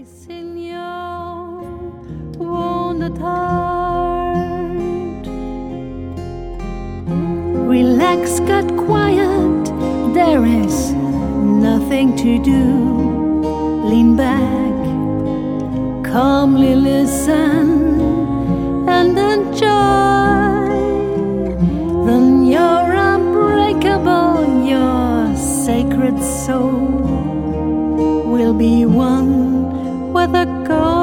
peace in your wounded heart. Relax, get quiet, there is nothing to do. Lean back, calmly listen and enjoy. Then you're unbreakable, your sacred soul will be one with the God.